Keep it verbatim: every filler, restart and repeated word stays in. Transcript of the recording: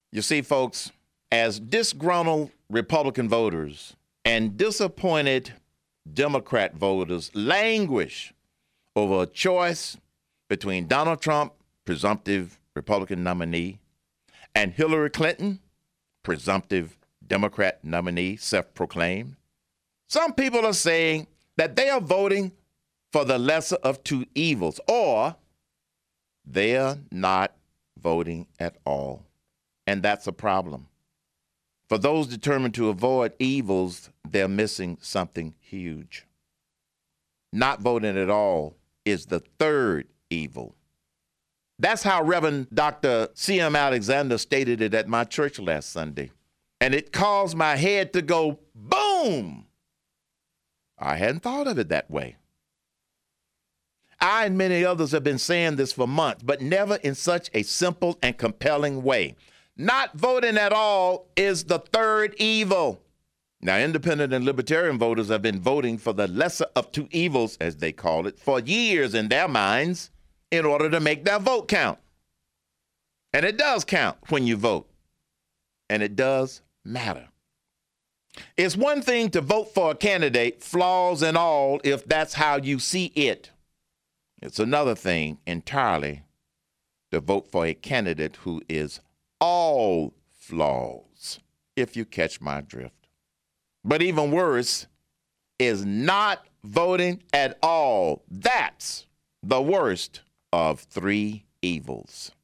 You see, folks, as disgruntled Republican voters and disappointed Democrat voters languish over a choice between Donald Trump, presumptive Republican nominee, and Hillary Clinton, presumptive Democrat nominee, self-proclaimed, some people are saying that they are voting for the lesser of two evils, or they're not voting at all. And that's a problem. For those determined to avoid evils, they're missing something huge. Not voting at all is the third evil. That's how Reverend Doctor C M Alexander stated it at my church last Sunday. And it caused my head to go boom. I hadn't thought of it that way. I and many others have been saying this for months, but never in such a simple and compelling way. Not voting at all is the third evil. Now, independent and libertarian voters have been voting for the lesser of two evils, as they call it, for years in their minds in order to make their vote count. And it does count when you vote. And it does matter. It's one thing to vote for a candidate, flaws and all, if that's how you see it. It's another thing entirely to vote for a candidate who is all flaws, if you catch my drift. But even worse is not voting at all. That's the worst of three evils.